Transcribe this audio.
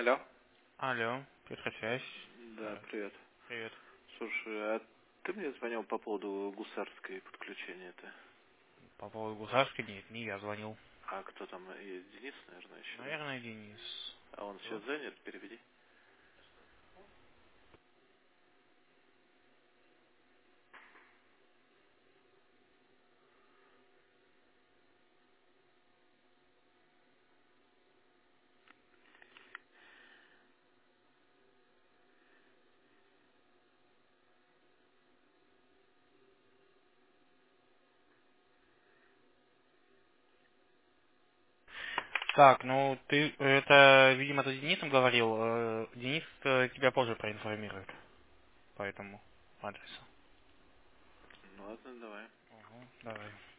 Алло? Алло, Петросвязь. Да, привет. Привет. Слушай, а ты мне звонил по поводу гусарской подключения-то? По поводу Гусарской? Нет, не я звонил. А кто там есть? Денис, наверное, еще, да? Наверное, Денис. А он Да. сейчас занят? Переведи. Так, ну ты это, видимо, ты с Денисом говорил. Денис тебя позже проинформирует по этому адресу. Ну ладно, давай. Угу, давай.